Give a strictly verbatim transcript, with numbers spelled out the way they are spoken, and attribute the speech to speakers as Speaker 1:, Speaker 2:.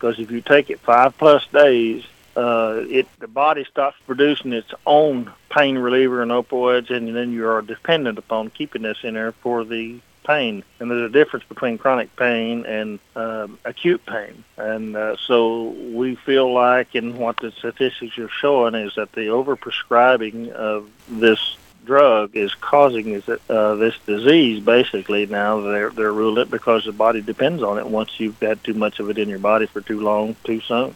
Speaker 1: because if you take it five plus days, uh, it the body stops producing its own pain reliever and opioids, and then you are dependent upon keeping this in there for the pain. And there's a difference between chronic pain and um, acute pain. And uh, so we feel like, and what the statistics are showing, is that the overprescribing of this drug is causing this, uh, this disease. Basically, now they're they're ruling it because the body depends on it once you've had too much of it in your body for too long, too soon.